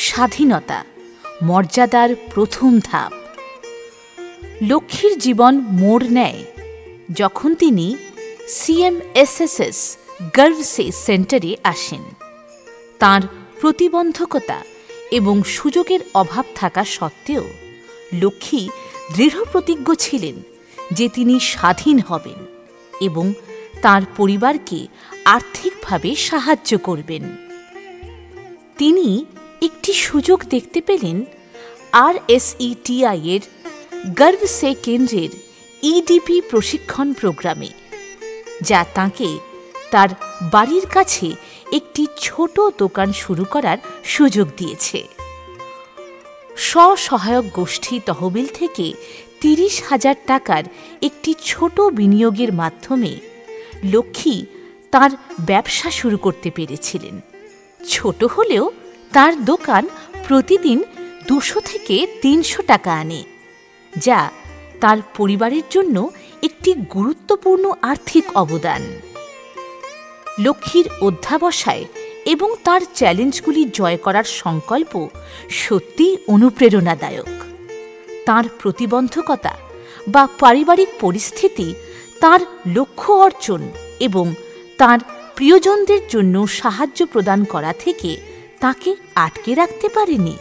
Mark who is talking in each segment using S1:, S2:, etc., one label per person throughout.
S1: স্বাধীনতা, মর্যাদার প্রথম ধাপ। লক্ষ্মীর জীবন মোড় নেয় যখন তিনি CMSSS গর্ভ সে সেন্টারে আসেন। তাঁর প্রতিবন্ধকতা এবং সুযোগের অভাব থাকা সত্ত্বেও লক্ষ্মী দৃঢ়প্রতিজ্ঞ ছিলেন যে তিনি স্বাধীন হবেন এবং তাঁর পরিবারকে আর্থিকভাবে সাহায্য করবেন। তিনি একটি সুযোগ দেখতে পেলেন RSETI এর গর্ভ সে কেন্দ্রের EDP প্রশিক্ষণ প্রোগ্রামে, যা তাঁকে তার বাড়ির কাছে একটি ছোট দোকান শুরু করার সুযোগ দিয়েছে। স্বসহায়ক গোষ্ঠী তহবিল থেকে 30,000 টাকার একটি ছোট বিনিয়োগের মাধ্যমে লক্ষ্মী তার ব্যবসা শুরু করতে পেরেছিলেন। ছোট হলেও তার দোকান প্রতিদিন 200 থেকে 300 টাকা আনে, যা তার পরিবারের জন্য একটি গুরুত্বপূর্ণ আর্থিক অবদান। লক্ষ্মীর অধ্যাবসায় এবং তার চ্যালেঞ্জগুলি জয় করার সংকল্প সত্যিই অনুপ্রেরণাদায়ক। তার প্রতিবন্ধকতা বা পারিবারিক পরিস্থিতি তার লক্ষ্য অর্জন এবং তার প্রিয়জনদের জন্য সাহায্য প্রদান করা থেকে তাকে আটকে রাখতে পারেনি।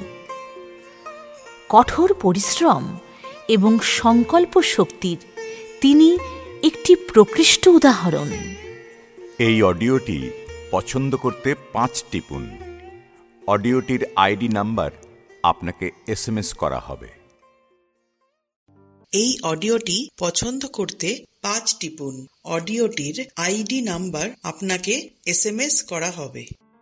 S1: কঠোর পরিশ্রম এবং সংকল্প শক্তির তিনি একটি প্রকৃষ্ট উদাহরণ।
S2: এই অডিওটি পছন্দ করতে 5 টিপুন। অডিওটির আইডি নাম্বার আপনাকে SMS করা হবে।
S3: এই অডিওটি পছন্দ করতে 5 টিপুন। অডিওটির আইডি নাম্বার আপনাকে SMS করা হবে।